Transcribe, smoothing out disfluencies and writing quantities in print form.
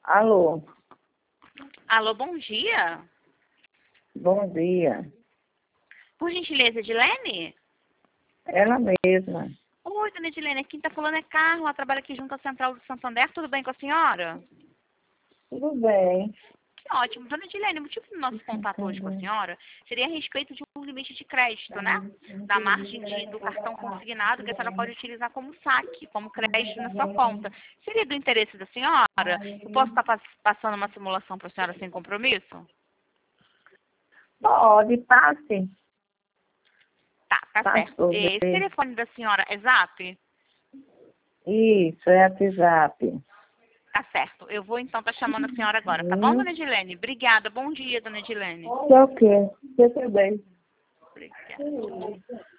Alô, Alô, bom dia. bom dia. Por gentileza, Edilene? Ela mesma. Oi, dona Edilene, quem está falando é Carla, trabalha aqui junto à Central do Santander. Tudo bem com a senhora? Tudo bem. Que ótimo. Dona Edilene, o motivo do nosso contato hoje com a senhora seria a respeito de um limite de crédito, né? Da margem do cartão consignado que a senhora pode utilizar como saque, como crédito na sua conta. Seria do interesse da senhora? Eu posso estar passando uma simulação para a senhora sem compromisso? Pode, passe. Tá Passe certo. por Esse ver. telefone da senhora é Zap? Isso, é WhatsApp. Tá certo. Eu vou então estar chamando a senhora agora, tá bom, dona Edilene? Obrigada. Bom dia, dona Edilene. Ok, você também. Obrigada.